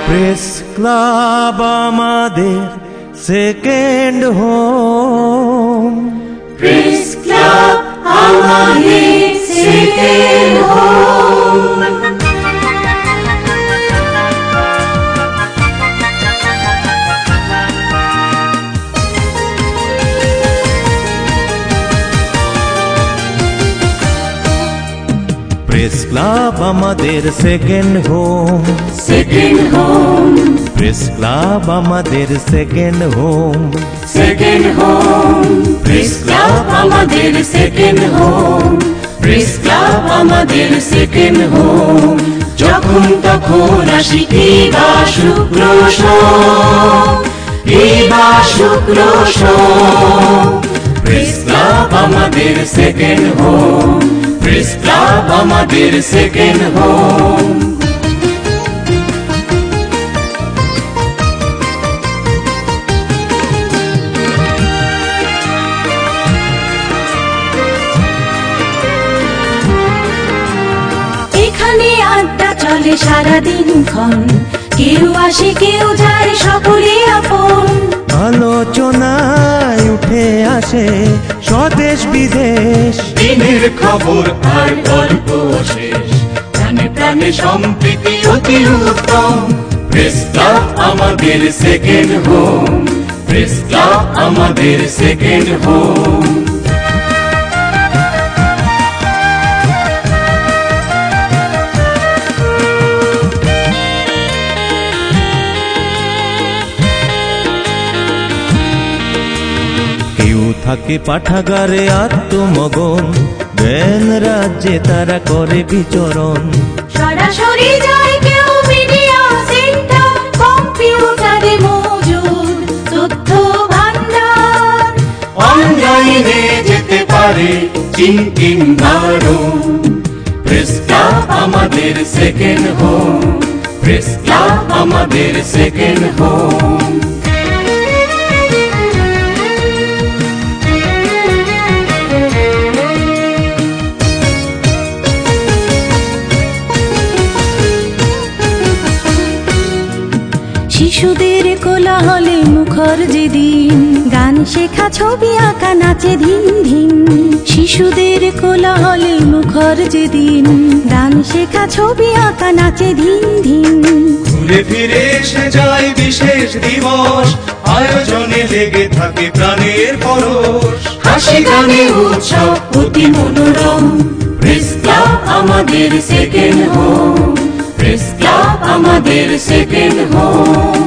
Press club আমাদের second home. Press club আমাদের second home. Press club আমাদের second home, second home. Press club আমাদের second home, second home. Press club আমাদের second home. Press club আমাদের second home. যখন তখন আসি কিবা শুক্র সোম, কিবা শুক্র সোম। প্রেস ক্লাব আমাদের সেকেন্ড হোম। প্রেস ক্লাব আমাদের সেকেন্ড হোম। এখানে আড্ডা চলে সারাদিন ক্ষণ, কেউ আসে কেউ যায় সকলে আপন। আলোচনায় উঠে আসে স্বদেশ বিদেশ, দিনের খবর আর গল্প শেষ, প্রাণে প্রাণে সম্প্রীতি অতি উত্তম। প্রেস ক্লাব আমাদের সেকেন্ড হোম। প্রেস ক্লাব আমাদের সেকেন্ড হোম। কেউ থাকে পাঠাগারে আত্মমগন, জ্ঞান রাজ্যে তারা করে বিচরণ। সরাসরি যায় কেউ মিডিয়া সেন্টার, কম্পিউটারে মজুদ তথ্য ভান্ডার। অনলাইনে যেতে পারে চিনকিন বারণ। প্রেস ক্লাব আমাদের সেকেন্ড হোম। প্রেস ক্লাব আমাদের সেকেন্ড হোম। শিশুদের কোলাহলে মুখর যেদিন, গান শেখা ছবি আঁকা নাচে ধিন ধিন। শিশুদের কোলাহলে মুখর যেদিন, গান শেখা ছবি আঁকা নাচে ধিন ধিন। ঘুরে ফিরে এসে যায় বিশেষ দিবস, আয়োজনে লেগে থাকে প্রাণের পরশ। হাসি গানে উৎসব অতি মনোরম। প্রেস ক্লাব আমাদের সেকেন্ড হোম। প্রেস ক্লাব আমাদের সেকেন্ড হোম।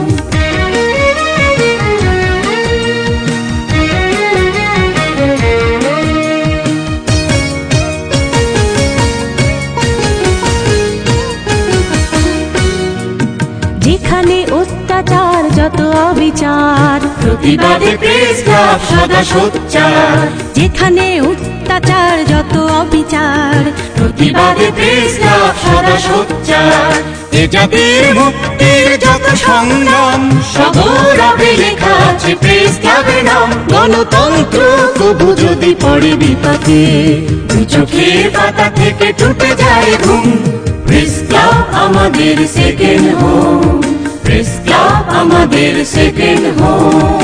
যেখানে অত্যাচার যত অবিচার, প্রতিবাদে প্রেস ক্লাব সদা সোচ্চার। যেখানে অত্যাচার যত অবিচার, প্রতিবাদে প্রেস ক্লাব সদা সোচ্চার। এ জাতির মুক্তির যত সংগ্রাম, সগৌরবে লেখা আছে প্রেস ক্লাবের নাম। গণতন্ত্র তবু যদি পড়ে বিপাকে, দুই চোখের পাতা থেকে টুটে যায় ঘুম। প্রেস ক্লাব আমাদের সেকেন্ড হোম। প্রেস ক্লাব আমাদের সেকেন্ড হোম।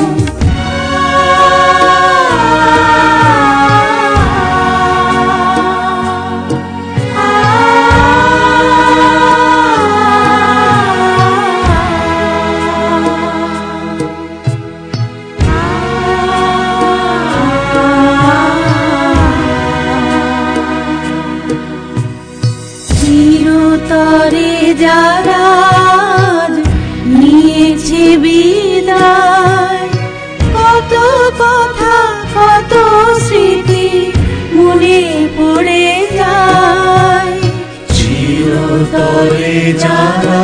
চিরতরে যারা নিয়েছে বিদায়, কত কথা কত স্মৃতি মনে পড়ে যায়। চিরতরে যারা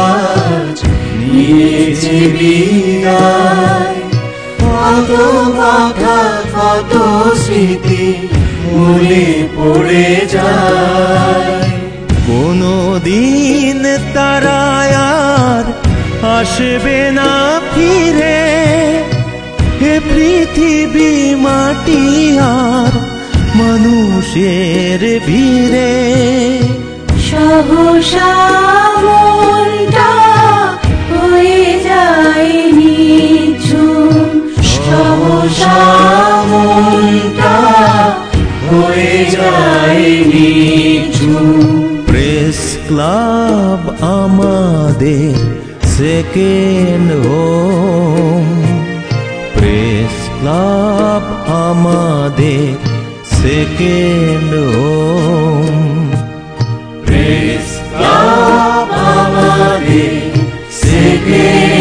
নিয়েছে বিদায়, কত কথা কত স্মৃতি মনে পড়ে যায়। কোনো দিন তারা আর আসবে না ফিরে, হে পৃথিবী মাটি আর মানুষের ভিড়ে। সহসা মনটা সেকেন্ড হোম। প্রেস ক্লাব আমাদের সেকেন্ড হোম। প্রেস ক্লাব আমাদের সেকেন্ড